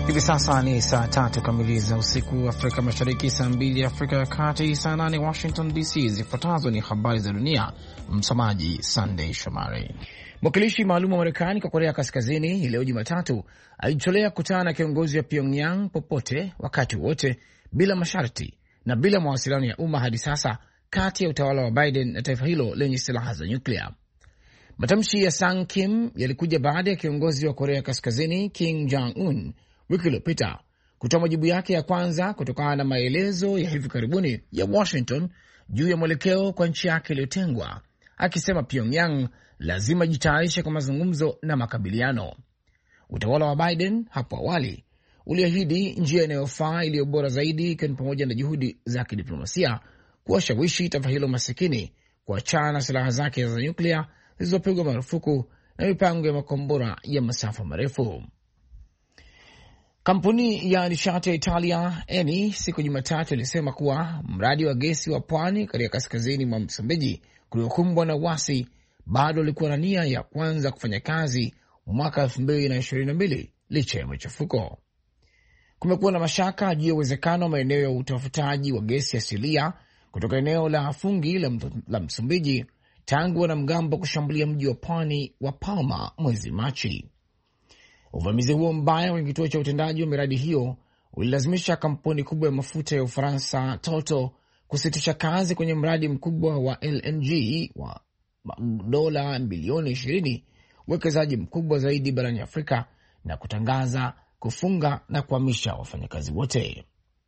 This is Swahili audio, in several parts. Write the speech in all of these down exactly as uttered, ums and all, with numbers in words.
Hivi sasa ni saa tatu kamili za usiku Afrika Mashariki, saa mbili Afrika ya Kati, saa nane Washington D C. Zifuatazo ni habari za dunia, msomaji Sunday Shomari. Mwakilishi maalum wa Marekani kwa Korea Kaskazini leo Jumatatu alijitolea kukutana na kiongozi wa Pyongyang popote wakati wote bila masharti na bila mawasiliano ya umma hadi sasa kati ya utawala wa Biden na taifa hilo lenye silaha za nyuklia. Matamshi ya Sang Kim yalikuja baada ya kiongozi wa Korea Kaskazini Kim Jong-un wiki iliyopita kutoa majibu yake ya kwanza kutokana na maelezo ya hivi karibuni ya Washington juu ya mwelekeo kwa nchi yake iliyotengwa, akisema Pyongyang lazima jitayarishe kwa mazungumzo na makabiliano. Utawala wa Biden hapo awali uliahidi njia inayofaa iliyo bora zaidi, ikiwa ni pamoja na juhudi za kidiplomasia kuwashawishi taifa hilo masikini kuachana na silaha zake za nyuklia zilizopigwa marufuku na mipango ya makombora ya masafa marefu. Kampuni ya nishati ya Italia Eni siku Jumatatu ilisema kuwa mradi wa gesi wa pwani katika kaskazini mwa Msumbiji kuliokumbwa na wasi bado ulikuwa na nia ya kwanza kufanya kazi mwaka elfu mbili na ishirini na mbili licha ya machafuko. Kumekuwa na mashaka juu ya uwezekano wa maeneo ya utafutaji wa gesi asilia kutoka eneo la fungi la, la Msumbiji tangu wanamgambo kushambulia mji wa pwani wa Palma mwezi Machi. Uvamizi huo mbaya kwenye kituo cha utendaji wa miradi hiyo ulilazimisha kampuni kubwa ya mafuta ya Ufaransa Total kusitisha kazi kwenye mradi mkubwa wa L N G wa dola bilioni ishirini, uwekezaji mkubwa zaidi barani Afrika, na kutangaza kufunga na kuhamisha wafanyakazi wote.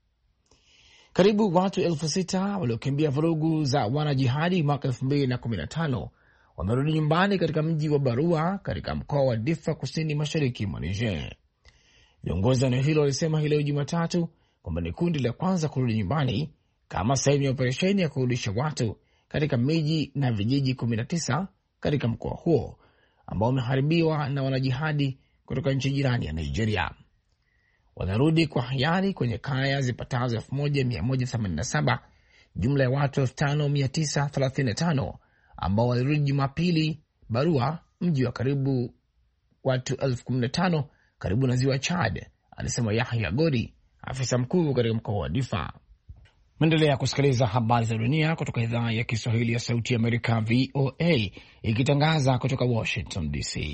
Karibu watu elfu sita waliokimbia vurugu za wanajihadi mwaka elfu mbili na kumi na tano wamerudi nyumbani katika mji wa Barua katika mkoa wa Difa kusini mashariki mwa Niger. Viongozi wa eneo hilo walisema hii leo Jumatatu kwamba ni kundi la kwanza kurudi nyumbani kama sehemu ya operesheni ya kurudisha watu katika miji na vijiji kumi na tisa katika mkoa huo ambao umeharibiwa na wanajihadi kutoka nchi jirani ya Nigeria. Wanarudi kwa hiari kwenye kaya zipatazo elfu moja mia moja themanini na saba, jumla ya watu elfu tano mia tisa thelathini na tano ambao walirudi Jumapili Barua, mji wa karibu watu elfu kumi na tano karibu na ziwa Chad, alisema Yahya Gori, afisa mkuu katika mkoa wa Difa. Mwendelea kusikiliza habari za dunia kutoka idhaa ya Kiswahili ya Sauti ya Amerika V O A ikitangaza kutoka Washington D C.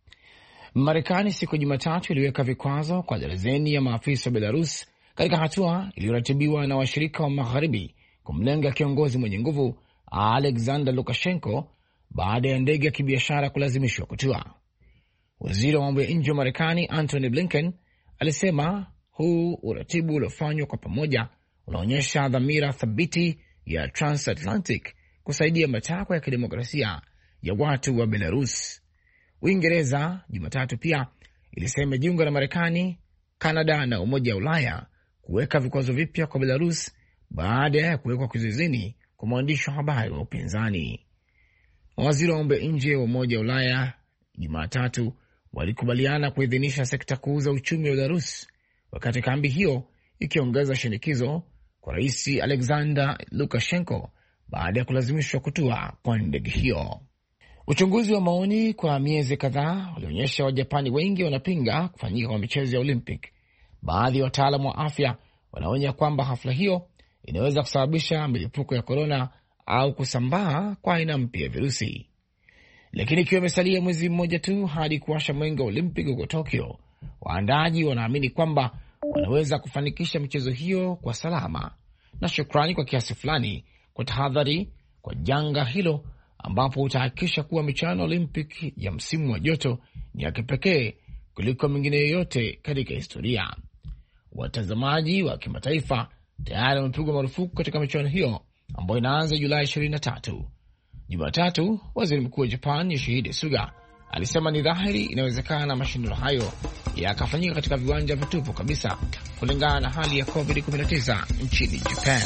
Marekani siku Jumatatu iliweka vikwazo kwa darzeni ya maafisa wa Belarus katika hatua iliyoratibiwa na washirika wa magharibi kumlenga kiongozi mwenye nguvu Alexander Lukashenko baada ya ndege ya kibiashara kulazimishwa kutua. Waziri wa mambo ya nje wa Marekani Antony Blinken alisema huu uratibu uliofanywa kwa pamoja unaonyesha dhamira thabiti ya transatlantic kusaidia matakwa ya kidemokrasia ya watu wa Belarus. Uingereza Jumatatu pia ilisema jiunga na Marekani, Kanada na Umoja wa Ulaya kuweka vikwazo vipya kwa Belarus baada ya kuwekwa kizuizini kwa mwandishi wa habari wa upinzani. Mawaziri wa mambo ya nje wa Umoja wa Ulaya Jumatatu walikubaliana kuidhinisha sekta kuu za uchumi wa Belarus, wakati kambi hiyo ikiongeza shinikizo kwa Rais Alexander Lukashenko baada ya kulazimishwa kutua kwa ndege hiyo. Uchunguzi wa maoni kwa miezi kadhaa ulionyesha Wajapani wengi wanapinga kufanyika kwa michezo ya Olympic. Baadhi ya wataalamu wa afya wanaonya kwamba hafla hiyo inaweza kusababisha milipuko ya korona au kusambaa kwa aina mpya ya virusi. Lakini ikiwa imesalia mwezi mmoja tu hadi kuwasha mwenge wa Olympic huko Tokyo, waandaji wanaamini kwamba wanaweza kufanikisha michezo hiyo kwa salama na shukrani kwa kiasi fulani kwa tahadhari kwa janga hilo, ambapo utahakikisha kuwa michuano Olympic ya msimu wa joto ni ya kipekee kuliko mingine yoyote katika historia. Watazamaji wa kimataifa tayari wamepigwa marufuku katika michuano hiyo ambayo inaanza Julai ishirini na tatu. Jumatatu, waziri mkuu wa Japan Yoshihide Suga alisema ni dhahiri inawezekana mashindano hayo yakafanyika katika viwanja vitupu kabisa kulingana na hali ya covid kumi na tisa nchini Japan.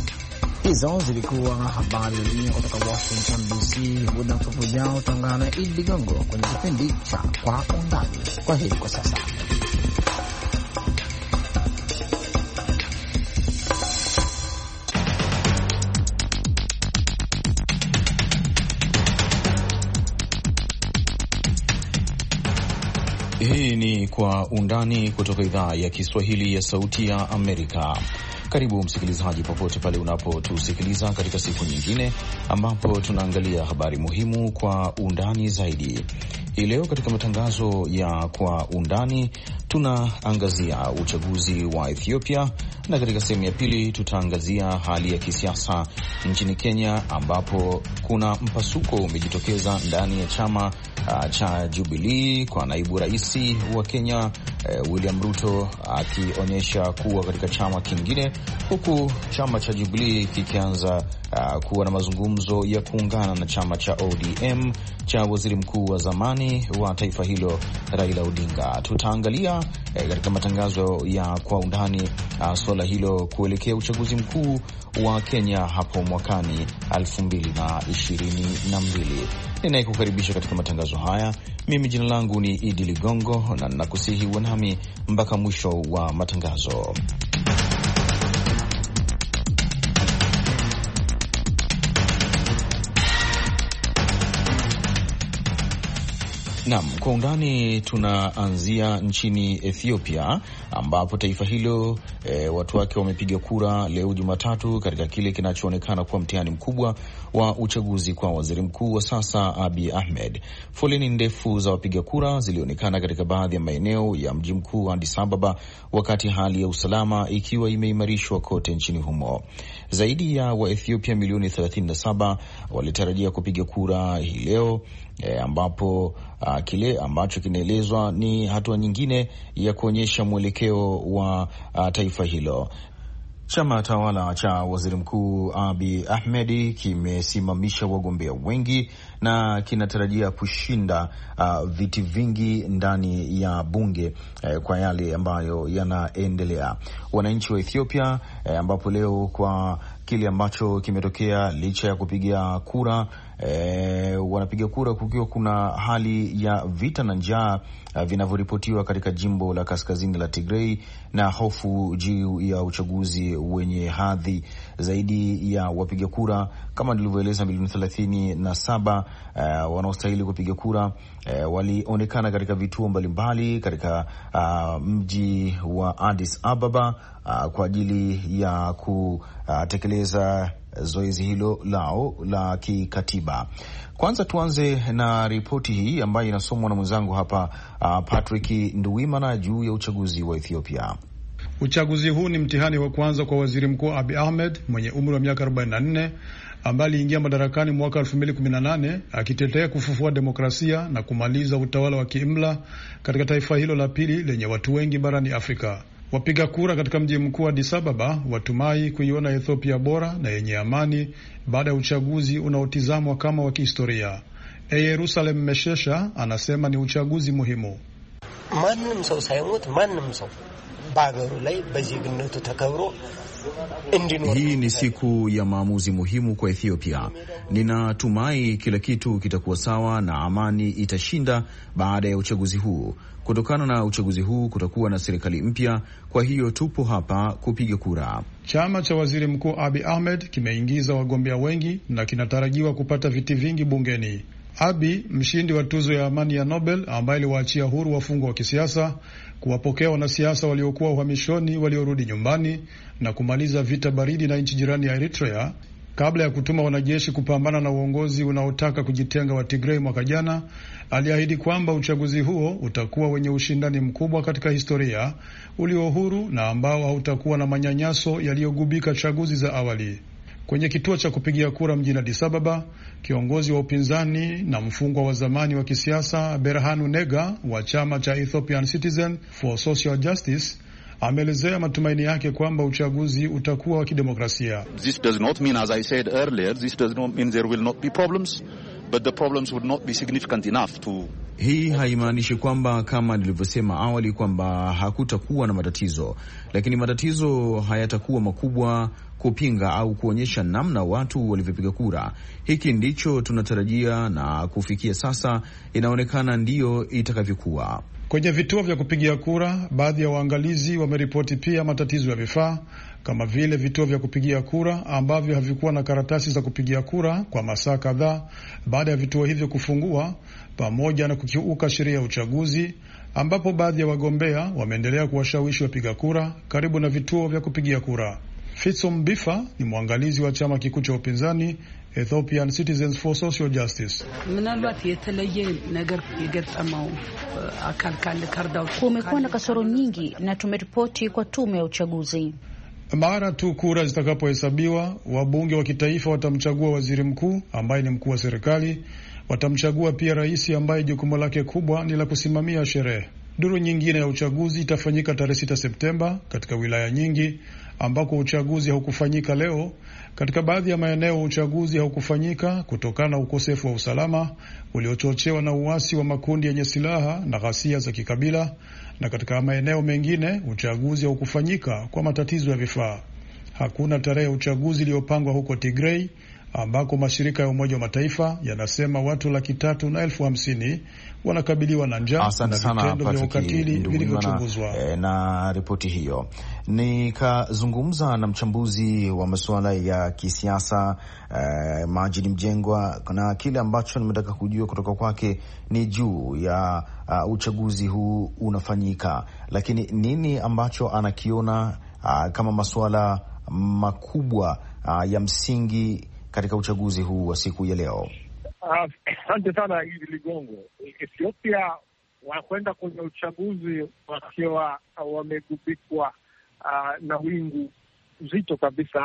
Hizo zilikuwa habari za dunia kutoka Washington D C. Muda mfupi ujao utaungana na Idi Ligongo kwenye kipindi cha Kwa Undani. Kwa heri kwa sasa. Hii Hii ni Kwa Undani kutoka idhaa ya Kiswahili ya Sauti ya Amerika. Karibu msikilizaji, popote pale unapotusikiliza katika siku nyingine ambapo tunaangalia habari muhimu kwa undani zaidi. Hii leo katika matangazo ya Kwa Undani tunaangazia uchaguzi wa Ethiopia, na katika sehemu ya pili tutaangazia hali ya kisiasa nchini Kenya ambapo kuna mpasuko umejitokeza ndani ya chama uh, cha Jubilee kwa naibu rais wa Kenya uh, William Ruto akionyesha kuwa katika chama kingine, huku chama cha Jubilee kikianza uh, kuwa na mazungumzo ya kuungana na chama cha O D M cha waziri mkuu wa zamani wa taifa hilo Raila Odinga. Tutaangalia eh, katika matangazo ya Kwa Undani uh, swala hilo kuelekea uchaguzi mkuu wa Kenya hapo mwakani elfu mbili na ishirini na mbili. Ninayekukaribisha katika matangazo haya mimi jina langu ni Idi Ligongo, na nakusihi uwe nami mpaka mwisho wa matangazo. Naam, Kwa Undani tunaanzia nchini Ethiopia ambapo taifa hilo e, watu wake wamepiga kura leo Jumatatu katika kile kinachoonekana kuwa mtihani mkubwa wa uchaguzi kwa waziri mkuu wa sasa Abiy Ahmed. Foleni ndefu za wapiga kura zilionekana katika baadhi ya maeneo ya mji mkuu Addis Ababa, wakati hali ya usalama ikiwa imeimarishwa kote nchini humo. Zaidi ya Waethiopia milioni thelathini na saba walitarajia kupiga kura hii leo, E, ambapo uh, kile ambacho kinaelezwa ni hatua nyingine ya kuonyesha mwelekeo wa uh, taifa hilo. Chama tawala cha waziri mkuu Abiy Ahmed kimesimamisha wagombea wengi na kinatarajia kushinda uh, viti vingi ndani ya bunge eh, kwa yale ambayo yanaendelea. Wananchi wa Ethiopia eh, ambapo leo kwa kile ambacho kimetokea licha ya kupiga kura E, wanapiga kura kukiwa kuna hali ya vita na njaa uh, vinavyoripotiwa katika jimbo la kaskazini la Tigray, na hofu juu ya uchaguzi wenye hadhi. Zaidi ya wapiga kura kama nilivyoeleza milioni thelathini na saba uh, wanaostahili kupiga kura uh, walionekana katika vituo mbalimbali katika uh, mji wa Addis Ababa uh, kwa ajili ya kutekeleza zoezi hilo lao la kikatiba. Kwanza tuanze na ripoti hii ambayo inasomwa na mwenzangu hapa uh, Patrick Nduwimana juu ya uchaguzi wa Ethiopia. Uchaguzi huu ni mtihani wa kwanza kwa waziri mkuu Abiy Ahmed mwenye umri wa miaka arobaini na nne ambaye aliingia madarakani mwaka elfu mbili kumi na nane akitetea kufufua demokrasia na kumaliza utawala wa kiimla katika taifa hilo la pili lenye watu wengi barani Afrika. Wapiga kura katika mji mkuu Addis Ababa watumai kuiona Ethiopia bora na yenye amani baada ya uchaguzi unaotizamwa kama wa kihistoria. E Yerusalem Meshesha anasema ni uchaguzi muhimu. ማንም ሰው ሳይሞት ማንም ሰው በአገሩ ላይ በዜግነቱ ተከብሮ እንዲኖር. Hii ni siku ya maamuzi muhimu kwa Ethiopia. Ninatumai kila kitu kitakuwa sawa na amani itashinda baada ya uchaguzi huu. Kutokana na uchaguzi huu kutakuwa na serikali mpya, kwa hiyo tupo hapa kupiga kura. Chama cha waziri mkuu Abiy Ahmed kimeingiza wagombea wengi na kinatarajiwa kupata viti vingi bungeni. Abiy, mshindi wa tuzo ya amani ya Nobel ambaye aliwaachia huru wafungwa wa kisiasa, kuwapokea wanasiasa waliokuwa uhamishoni waliorudi nyumbani na kumaliza vita baridi na nchi jirani ya Eritrea kabla ya kutuma wanajeshi kupambana na uongozi unaotaka kujitenga wa Tigray mwaka jana, aliahidi kwamba uchaguzi huo utakuwa wenye ushindani mkubwa katika historia, ulio huru na ambao hautakuwa na manyanyaso yaliyogubika chaguzi za awali. Kwenye kituo cha kupigia kura mjini Addis Ababa, kiongozi wa upinzani na mfungwa wa zamani wa kisiasa Berhanu Nega wa chama cha Ethiopian Citizen for Social Justice ameelezea matumaini yake kwamba uchaguzi utakuwa wa kidemokrasia. This does not mean, as I said earlier, this does not mean there will not be problems, but the problems would not be significant enough to... Hii haimaanishi kwamba kama nilivyosema awali kwamba hakutakuwa na matatizo, lakini matatizo hayatakuwa makubwa kupinga au kuonyesha namna watu walivyopiga kura. Hiki ndicho tunatarajia na kufikia sasa inaonekana ndiyo itakavyokuwa. Kwenye vituo vya kupigia kura, baadhi ya waangalizi wameripoti pia matatizo ya vifaa, kama vile vituo vya kupigia kura ambavyo havikuwa na karatasi za kupigia kura kwa masaa kadhaa baada ya vituo hivyo kufungua, pamoja na kukiuka sheria ya uchaguzi ambapo baadhi ya wagombea wameendelea kuwashawishi wapiga kura karibu na vituo vya kupigia kura. Fitsom Bifa ni mwangalizi wa chama kikuu cha upinzani Ethiopian Citizens for Social Justice. Kumekuwa na kasoro nyingi na tumeripoti kwa tume ya uchaguzi. Mara tu kura zitakapohesabiwa, wabunge wa kitaifa watamchagua waziri mkuu ambaye ni mkuu wa serikali. Watamchagua pia rais ambaye jukumu lake kubwa ni la kusimamia sherehe. Duru nyingine ya uchaguzi itafanyika tarehe sita Septemba katika wilaya nyingi ambako uchaguzi haukufanyika leo. Katika baadhi ya maeneo uchaguzi haukufanyika kutokana na ukosefu wa usalama uliochochewa na uasi wa makundi yenye silaha na ghasia za kikabila, na katika maeneo mengine uchaguzi haukufanyika kwa matatizo ya vifaa. Hakuna tarehe ya uchaguzi iliyopangwa huko Tigray ambako mashirika ya Umoja wa Mataifa yanasema watu laki tatu na elfu hamsini wanakabiliwa na njaa na vitendo vya ukatili vilivyochunguzwa. E, na ripoti hiyo nikazungumza na mchambuzi wa masuala ya kisiasa e, Majid Mjengwa, na kile ambacho nimetaka kujua kutoka kwake ni juu ya uh, uchaguzi huu unafanyika, lakini nini ambacho anakiona uh, kama masuala makubwa uh, ya msingi katika uchaguzi huu wa siku ya leo. Asante uh, sana Idi Ligongo. Ethiopia wanakwenda kwenye uchaguzi wakiwa wamegubikwa uh, na wingu zito kabisa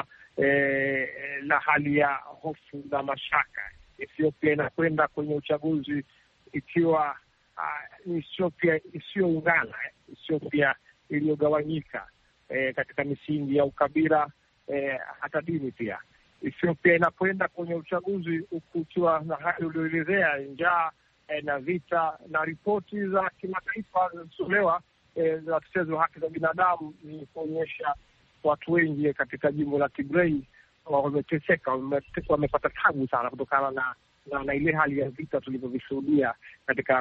eh, la hali ya hofu na mashaka. Ethiopia inakwenda kwenye uchaguzi ikiwa uh, ni Ethiopia isiyoungana, Ethiopia iliyogawanyika eh, katika misingi ya ukabila eh, hata dini pia. Ethiopia inakwenda kwenye uchaguzi ukiwa na hali ulioelezea, njaa eh, na vita, na ripoti za kimataifa zinazotolewa eh, za watetezi wa haki za binadamu ni kuonyesha watu wengi katika jimbo la Tigray wameteseka, wamepata tabu sana kutokana na, na, na ile hali ya vita tulivyovishuhudia katika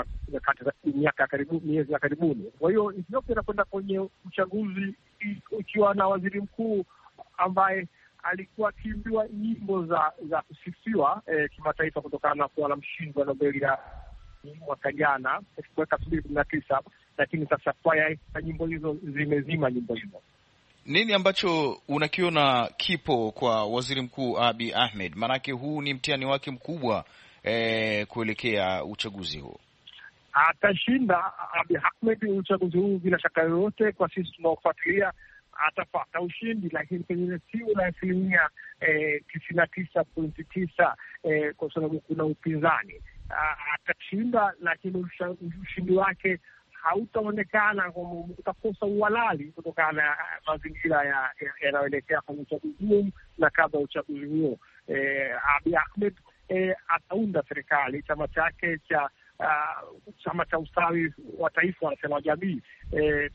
miaka karibu miezi ya karibuni. Kwa hiyo Ethiopia inakwenda kwenye uchaguzi ikiwa na waziri mkuu ambaye alikuwa akiimbiwa nyimbo za za kusifiwa eh, kimataifa kutokana na kuwa na mshindi wa Nobel ya mwaka jana mwaka elfu mbili kumi na tisa, lakini sasa kwaya na nyimbo hizo zimezima nyimbo hizo. Nini ambacho unakiona kipo kwa waziri mkuu Abiy Ahmed? Maanake huu ni mtihani wake mkubwa eh, kuelekea uchaguzi huu. Atashinda Abiy Ahmed uchaguzi huu bila shaka yoyote, kwa sisi tunaofuatilia atapata ushindi, lakini pengine sio na asilimia eh, tisini na tisa pointi tisa eh, kwa sababu kuna upinzani. Atashinda, lakini ushindi wake hautaonekana, utakosa uhalali kutokana na mazingira yanayoelekea kwenye uchaguzi huo na kabla ya uchaguzi huo. Eh, Abiy Ahmed eh, ataunda serikali, chama chake cha Uh, chama cha ustawi wa taifa wanasema jamii eh,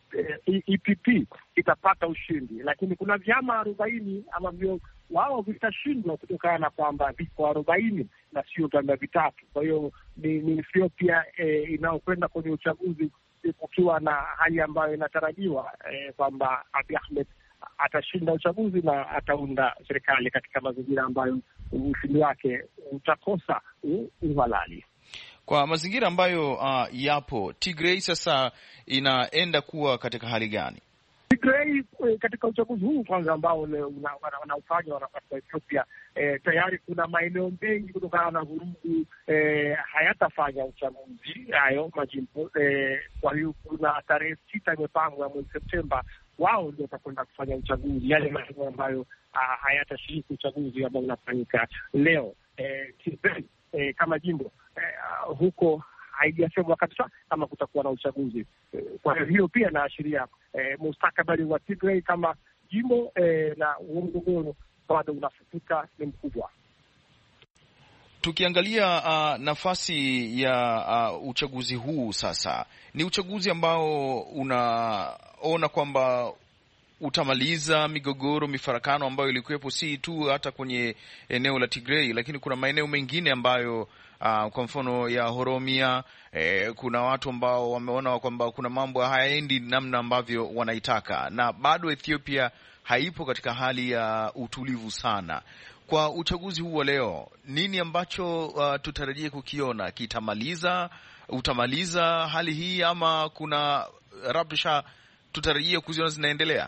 E P P itapata ushindi, lakini kuna vyama arobaini ambavyo wao vitashindwa kutokana na kwamba viko arobaini na sio vyama vitatu. Kwa hiyo ni, ni Ethiopia eh, inayokwenda kwenye uchaguzi kukiwa na hali ambayo inatarajiwa eh, kwamba Abiy Ahmed atashinda uchaguzi na ataunda serikali katika mazingira ambayo ushindi wake utakosa uhalali. Kwa mazingira ambayo uh, yapo, Tigray sasa inaenda kuwa katika hali gani? Tigray katika uchaguzi huu kwanza ambao wanaofanya una, wa Ethiopia eh, tayari kuna maeneo mengi kutokana na vurugu eh, hayatafanya uchaguzi hayo majimbo eh, kwa hiyo kuna tarehe sita imepangwa mwezi Septemba, wao ndio watakwenda kufanya uchaguzi yale maeneo ambayo uh, hayatashiriki uchaguzi ambao unafanyika leo. eh, Tigray eh, kama jimbo Uh, huko haijasemwa kabisa kama kutakuwa na uchaguzi. Uh, kwa hiyo pia inaashiria uh, mustakabali wa Tigray kama jimbo uh, na mgogoro bado unafutika ni mkubwa. Tukiangalia uh, nafasi ya uh, uchaguzi huu sasa, ni uchaguzi ambao unaona kwamba utamaliza migogoro, mifarakano ambayo ilikuwepo si tu hata kwenye eneo la Tigray, lakini kuna maeneo mengine ambayo Uh, kwa mfano ya Oromia eh, kuna watu ambao wameona kwamba kuna mambo hayaendi namna ambavyo wanaitaka, na bado Ethiopia haipo katika hali ya uh, utulivu sana. Kwa uchaguzi huu wa leo, nini ambacho uh, tutarajie kukiona? Kitamaliza utamaliza hali hii ama kuna rabsha tutarajia kuziona zinaendelea?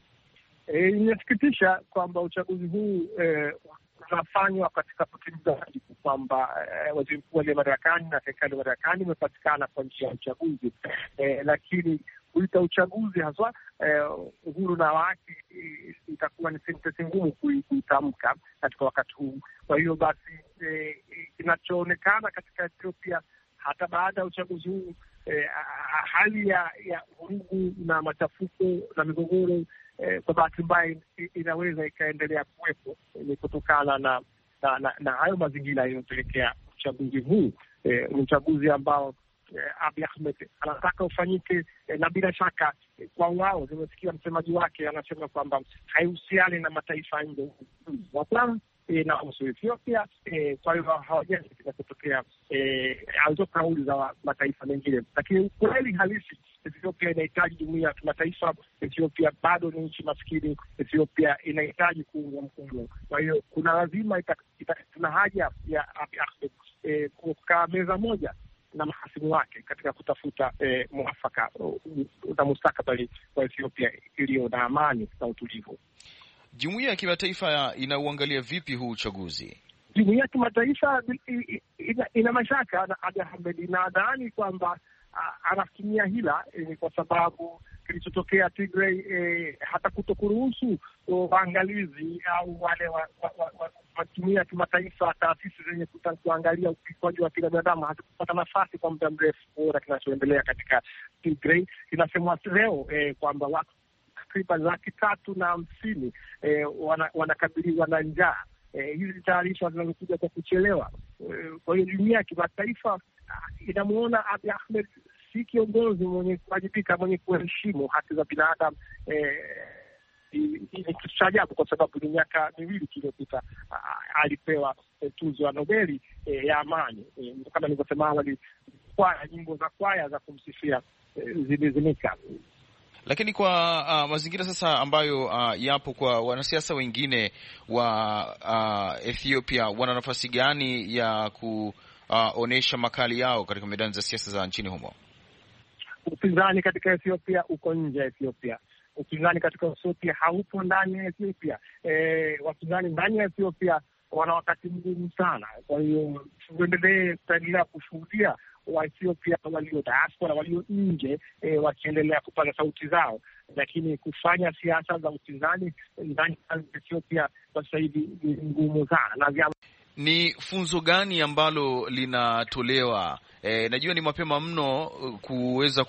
E, inasikitisha kwamba uchaguzi huu eh, unafanywa katika kutimiza wajibu, kwamba eh, waziri mkuu aliye madarakani na serikali madarakani imepatikana kwa njia ya uchaguzi, eh, lakini kuita uchaguzi haswa eh, uhuru na haki eh, itakuwa ni sentensi ngumu kuitamka katika wakati huu. Kwa hiyo basi eh, kinachoonekana katika Ethiopia hata baada ya uchaguzi huu eh, hali ya ya vurugu na machafuko na migogoro eh, kwa bahati mbaya inaweza ikaendelea kuwepo, ni kutokana na na, na na hayo mazingira yaliyopelekea uchaguzi huu. Eh, ni uchaguzi ambao eh, Abiy Ahmed anataka ufanyike eh, na bila shaka eh, kwa wao, nimesikia msemaji wake anasema kwamba haihusiani na mataifa nje waplan E, na husu Ethiopia. E, kwa hiyo hawajali kinachotokea alizo kauli za mataifa mengine, lakini kweli halisi Ethiopia inahitaji jumuiya ya kimataifa. Ethiopia bado ni nchi maskini. Ethiopia inahitaji kuungwa mkono. Kwa hiyo kuna lazima ita, ita, tuna haja ya Abiy Ahmed e, kukaa meza moja na mahasimu wake katika kutafuta e, mwafaka na mustakabali wa Ethiopia iliyo na amani na utulivu. Jumuiya ya kimataifa inauangalia vipi huu uchaguzi? Jumuiya ya kimataifa ina, ina mashaka na Abiy Ahmed. Nadhani kwamba anatumia hila eh, kwa sababu kilichotokea Tigray eh, hata kutokuruhusu waangalizi au wale wa, wa, wa, wa, wa jumuiya ya kimataifa, taasisi zenye kuangalia ukiukwaji wa binadamu hazikupata nafasi kwa muda mrefu kuona kinachoendelea katika Tigray. Inasemwa leo eh, kwamba watu takriban laki tatu na hamsini eh, wanakabiliwa wana na njaa. Eh, hizi taarifa zinazokuja kwa kuchelewa. Eh, kwa hiyo dunia ya kimataifa inamuona Abiy Ahmed si kiongozi mwenye kuwajibika, mwenye kuheshimu haki za binadamu. Eh, ni kitu cha ajabu kwa sababu ni miaka miwili iliyopita alipewa eh, tuzo ya Nobeli eh, ya amani. Eh, kama nilivyosema awali, kwaya nyimbo za kwaya za kumsifia eh, zilizimika. Lakini kwa uh, mazingira sasa ambayo uh, yapo kwa wanasiasa wengine wa uh, Ethiopia, wana nafasi gani ya kuonesha uh, makali yao katika medani za siasa za nchini humo? Upinzani katika Ethiopia uko nje ya Ethiopia. Upinzani katika Ethiopia haupo ndani ya Ethiopia. E, wapinzani ndani ya Ethiopia wana wakati mgumu sana. Kwa hiyo tuendelee, tutaendelea kushuhudia wa Ethiopia walio diaspora, walio nje e, wakiendelea kupata sauti zao, lakini kufanya siasa za upinzani ndani ya Ethiopia kwa sasa hivi ni ngumu sana. Na vyama... ni funzo gani ambalo linatolewa? E, najua ni mapema mno kuweza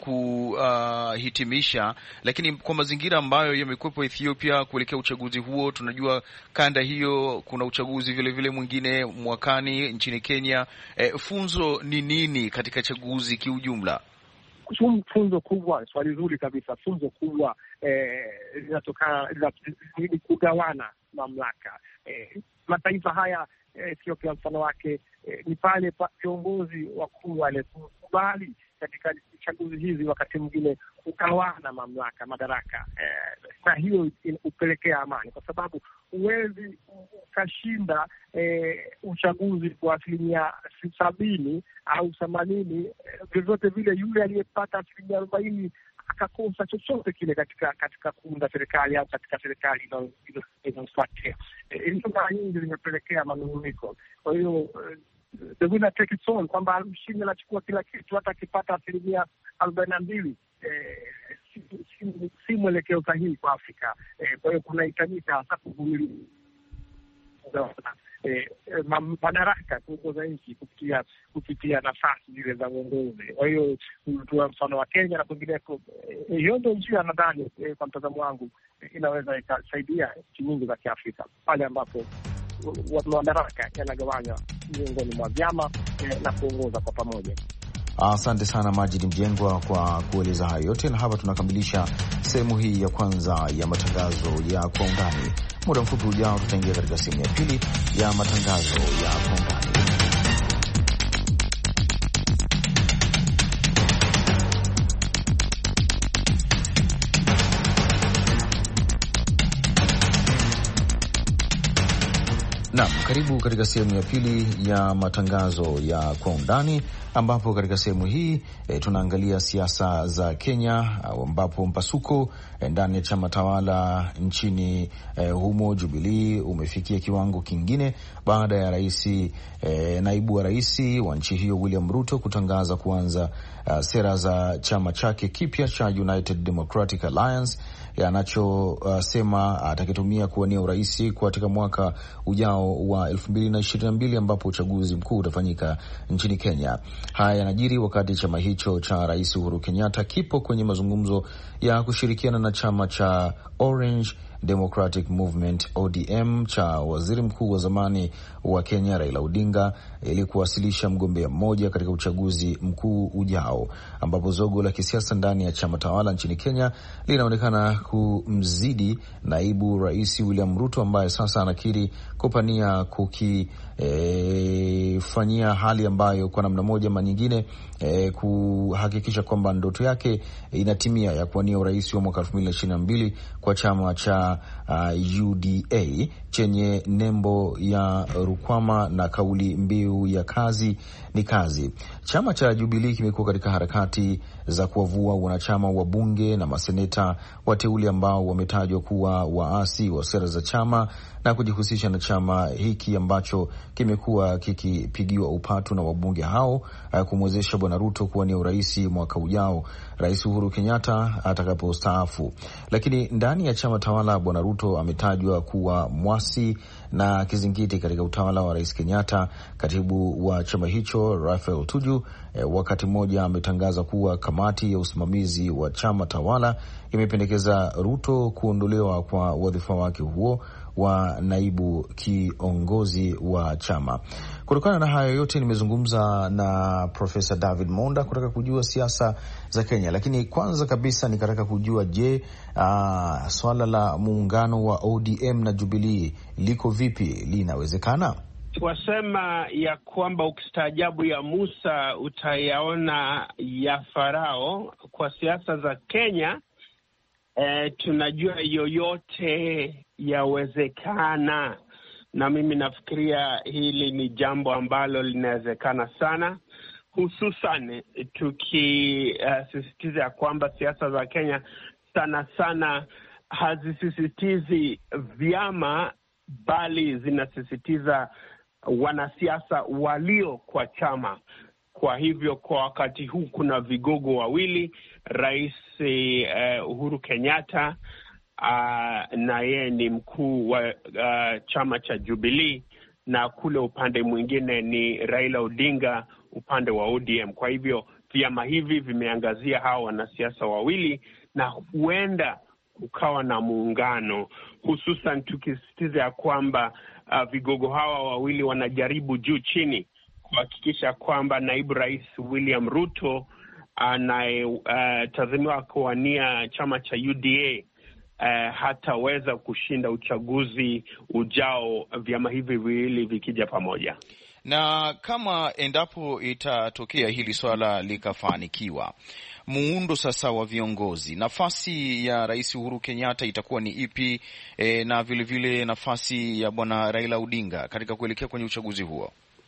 kuhitimisha, uh, lakini kwa mazingira ambayo yamekuwepo Ethiopia kuelekea uchaguzi huo, tunajua kanda hiyo kuna uchaguzi vile vile mwingine mwakani nchini Kenya. E, funzo ni nini katika chaguzi kiujumla? Funzo kubwa, swali zuri kabisa. Funzo kubwa linatokana eh, ni kugawana mamlaka. Eh, mataifa haya Ethiopia mfano wake eh, ni pale viongozi wakuu wale kukubali katika chaguzi hizi wakati mwingine kugawana mamlaka, madaraka, eh, na hiyo upelekea amani, kwa sababu huwezi ukashinda eh, uchaguzi kwa asilimia sabini au themanini, vyovyote vile yule aliyepata asilimia arobaini akakosa chochote kile katika katika kuunda serikali au katika serikali inayofuatia. Hizo mara nyingi zimepelekea manunguniko. Kwa hiyo the winner take it all, kwamba mshindi anachukua kila kitu, hata akipata asilimia arobaini na mbili si, si, si mwelekeo sahihi kwa Afrika. Eh, kwa hiyo kunahitajika hasa kuvumilia Eh, madaraka kuongoza nchi kupitia kupitia nafasi zile za uongozi. Kwa hiyo tuwa mfano wa Kenya na kwingineko, hiyo ndio njia nadhani eh, kwa mtazamo wangu inaweza ikasaidia nchi nyingi za Kiafrika pale ambapo madaraka yanagawanywa miongoni mwa vyama eh, na kuongoza kwa pamoja. Asante sana Majid Mjengwa kwa kueleza hayo yote, na hapa tunakamilisha sehemu hii ya kwanza ya matangazo ya Kwa Undani. Muda mfupi ujao tutaingia katika sehemu ya pili ya matangazo ya Kwa Undani. Naam, karibu katika sehemu ya pili ya matangazo ya Kwa Undani, ambapo katika sehemu hii e, tunaangalia siasa za Kenya, ambapo mpasuko e, ndani ya chama tawala nchini e, humo Jubilee umefikia kiwango kingine baada ya rais e, naibu wa rais wa nchi hiyo William Ruto kutangaza kuanza uh, sera za chama chake kipya cha United Democratic Alliance anachosema uh, atakitumia kuwania urais katika mwaka ujao wa elfu mbili na ishirini na mbili ambapo uchaguzi mkuu utafanyika nchini Kenya. Haya yanajiri wakati chama hicho cha Rais Uhuru Kenyatta kipo kwenye mazungumzo ya kushirikiana na chama cha Orange Democratic Movement O D M cha waziri mkuu wa zamani wa Kenya Raila Odinga ili kuwasilisha mgombea mmoja katika uchaguzi mkuu ujao, ambapo zogo la kisiasa ndani ya chama tawala nchini Kenya linaonekana kumzidi naibu rais William Ruto, ambaye sasa anakiri kupania kukifanyia e, hali ambayo kwa namna moja ama nyingine e, kuhakikisha kwamba ndoto yake inatimia ya kuwania urais wa mwaka elfu mbili na ishirini na mbili kwa chama cha uh, U D A chenye nembo ya rukwama na kauli mbiu ya kazi ni kazi. Chama cha Jubilee kimekuwa katika harakati za kuwavua wanachama wa bunge na maseneta wateule ambao wametajwa kuwa waasi wa sera za chama na kujihusisha na chama hiki ambacho kimekuwa kikipigiwa upatu na wabunge hao kumwezesha Bwana Ruto kuwania urais mwaka ujao, Rais Uhuru Kenyatta atakapostaafu. Lakini ndani ya chama tawala Bwana Ruto ametajwa kuwa mwasi na kizingiti katika utawala wa Rais Kenyatta. Katibu wa chama hicho Raphael Tuju eh, wakati mmoja ametangaza kuwa kamati ya usimamizi wa chama tawala imependekeza Ruto kuondolewa kwa wadhifa wake huo wa naibu kiongozi wa chama. Kutokana na hayo yote, nimezungumza na Profesa David Monda kutaka kujua siasa za Kenya, lakini kwanza kabisa nikataka kujua je, uh, swala la muungano wa O D M na Jubilee liko vipi, linawezekana? Wasema ya kwamba ukistaajabu ya Musa utayaona ya Farao. Kwa siasa za Kenya eh, tunajua yoyote yawezekana, na mimi nafikiria hili ni jambo ambalo linawezekana sana, hususan tukisisitiza uh, ya kwamba siasa za Kenya sana sana hazisisitizi vyama, bali zinasisitiza wanasiasa walio kwa chama. Kwa hivyo kwa wakati huu kuna vigogo wawili, Rais uh, Uhuru Kenyatta uh, na yeye ni mkuu wa uh, chama cha Jubilee, na kule upande mwingine ni Raila Odinga upande wa O D M. Kwa hivyo vyama hivi vimeangazia hawa wanasiasa wawili, na huenda ukawa na muungano, hususan tukisisitiza ya kwamba uh, vigogo hawa wawili wanajaribu juu chini kuhakikisha kwamba naibu rais William Ruto anayetazamiwa uh, kuwania chama cha U D A uh, hataweza kushinda uchaguzi ujao, vyama hivi viwili vikija pamoja. Na kama endapo itatokea hili swala likafanikiwa, muundo sasa wa viongozi, nafasi ya Rais Uhuru Kenyatta itakuwa ni ipi, e, na vile vile nafasi ya Bwana Raila Odinga katika kuelekea kwenye uchaguzi huo?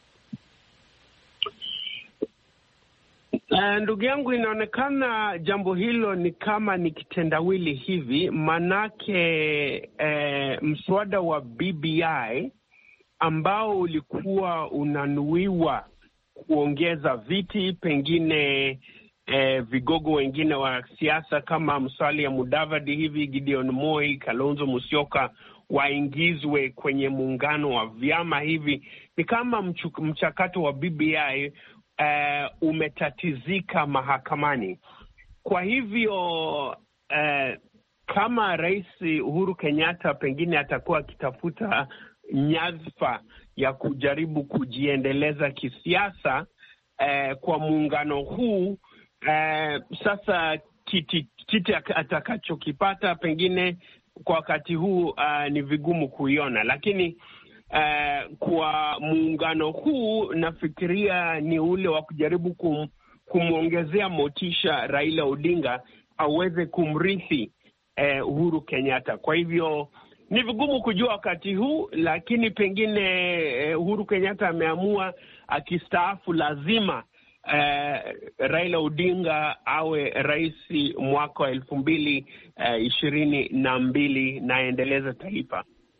Uh, ndugu yangu, inaonekana jambo hilo ni kama ni kitendawili hivi, manake uh, mswada wa B B I ambao ulikuwa unanuiwa kuongeza viti, pengine eh, vigogo wengine wa siasa kama Musalia Mudavadi hivi, Gideon Moi, Kalonzo Musyoka waingizwe kwenye muungano wa vyama hivi, ni kama mchuk, mchakato wa B B I eh, umetatizika mahakamani. Kwa hivyo eh, kama Rais Uhuru Kenyatta pengine atakuwa akitafuta nyadhifa ya kujaribu kujiendeleza kisiasa eh, kwa muungano huu eh, sasa kiti, kiti atakachokipata pengine kwa wakati huu uh, ni vigumu kuiona, lakini uh, kwa muungano huu nafikiria ni ule wa kujaribu kum, kumwongezea motisha Raila Odinga aweze kumrithi uh, Uhuru Kenyatta. Kwa hivyo Ni vigumu kujua wakati huu, lakini pengine Uhuru Kenyatta ameamua akistaafu lazima eh, Raila Odinga awe rais mwaka wa elfu mbili eh, ishirini na mbili na endeleza taifa.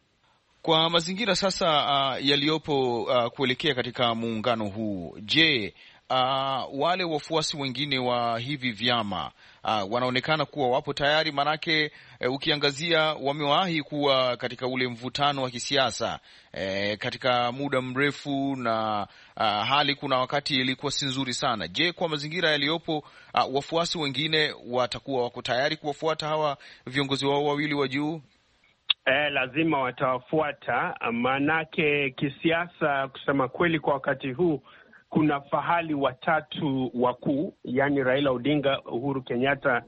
Kwa mazingira sasa uh, yaliyopo uh, kuelekea katika muungano huu, je, uh, wale wafuasi wengine wa hivi vyama uh, wanaonekana kuwa wapo tayari? Manake uh, ukiangazia wamewahi kuwa katika ule mvutano wa kisiasa uh, katika muda mrefu na uh, hali kuna wakati ilikuwa si nzuri sana. Je, kwa mazingira yaliyopo uh, wafuasi wengine watakuwa wako tayari kuwafuata hawa viongozi wao wawili wa juu? Eh, lazima watawafuata, manake kisiasa, kusema kweli, kwa wakati huu kuna fahali watatu wakuu, yani Raila Odinga, Uhuru Kenyatta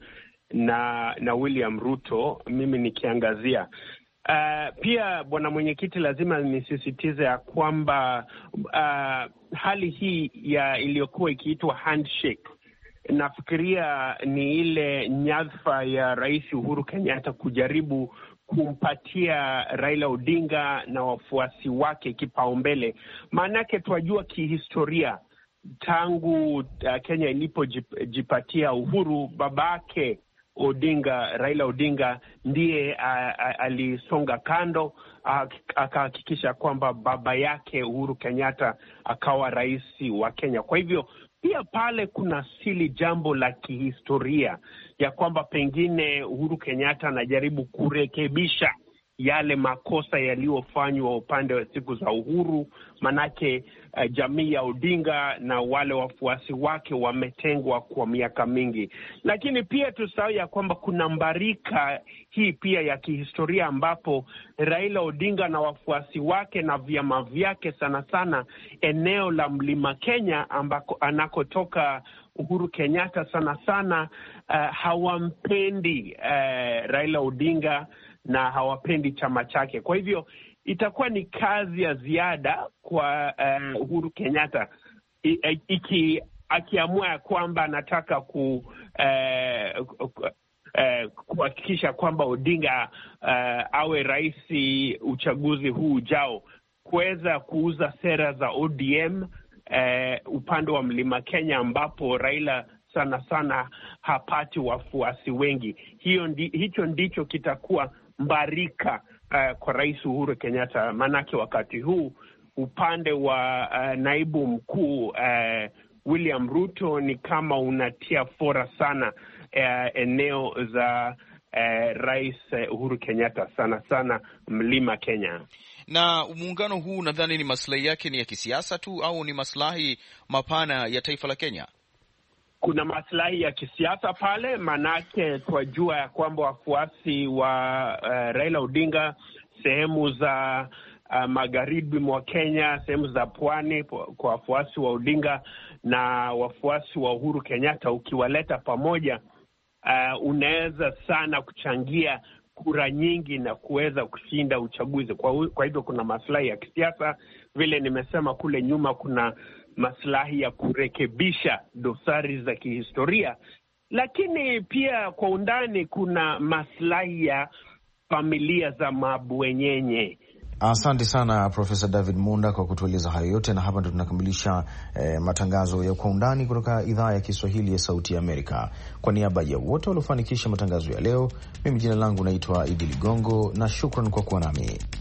na na William Ruto, mimi nikiangazia. Uh, pia bwana mwenyekiti, lazima nisisitize ya kwamba uh, hali hii ya iliyokuwa ikiitwa handshake, nafikiria ni ile nyadhifa ya Rais Uhuru Kenyatta kujaribu kumpatia Raila Odinga na wafuasi wake kipaumbele. Maanake twajua kihistoria, tangu uh, Kenya ilipojipatia uhuru, babake Odinga, Raila Odinga, ndiye uh, uh, alisonga kando uh, akahakikisha kwamba baba yake Uhuru Kenyatta akawa rais wa Kenya. Kwa hivyo pia pale kuna sili jambo la kihistoria ya kwamba pengine Uhuru Kenyatta anajaribu kurekebisha yale makosa yaliyofanywa upande wa siku za uhuru. Manake uh, jamii ya Odinga na wale wafuasi wake wametengwa kwa miaka mingi. Lakini pia tusahau ya kwamba kuna mbarika hii pia ya kihistoria, ambapo Raila Odinga na wafuasi wake na vyama vyake, sana sana eneo la Mlima Kenya ambako anakotoka Uhuru Kenyatta, sana sana uh, hawampendi uh, Raila Odinga na hawapendi chama chake. Kwa hivyo itakuwa ni kazi ya ziada kwa uh, Uhuru Kenyatta I, iki akiamua ya kwamba anataka ku uh, uh, kuhakikisha kwamba Odinga uh, awe rais uchaguzi huu ujao, kuweza kuuza sera za O D M uh, upande wa Mlima Kenya, ambapo Raila sana sana hapati wafuasi wengi. Hiyo ndi, hicho ndicho kitakuwa mbarika uh, kwa Rais Uhuru Kenyatta. Manake wakati huu upande wa uh, naibu mkuu uh, William Ruto ni kama unatia fora sana uh, eneo za uh, Rais Uhuru Kenyatta, sana sana Mlima Kenya. Na muungano huu nadhani ni maslahi yake ni ya kisiasa tu au ni maslahi mapana ya taifa la Kenya? Kuna maslahi ya kisiasa pale, manake twajua ya kwamba wafuasi wa uh, Raila Odinga sehemu za uh, magharibi mwa Kenya, sehemu za pwani, kwa wafuasi wa Odinga na wafuasi wa Uhuru Kenyatta, ukiwaleta pamoja uh, unaweza sana kuchangia kura nyingi na kuweza kushinda uchaguzi. Kwa, kwa hivyo kuna maslahi ya kisiasa. Vile nimesema kule nyuma, kuna maslahi ya kurekebisha dosari za kihistoria, lakini pia kwa undani kuna maslahi ya familia za mabwenyenye. Asante sana Profesa David Munda kwa kutueleza hayo yote, na hapa ndo tunakamilisha eh, matangazo ya Kwa Undani kutoka idhaa ya Kiswahili ya Sauti ya Amerika. Kwa niaba ya wote waliofanikisha matangazo ya leo, mimi jina langu naitwa Idi Ligongo na shukran kwa kuwa nami.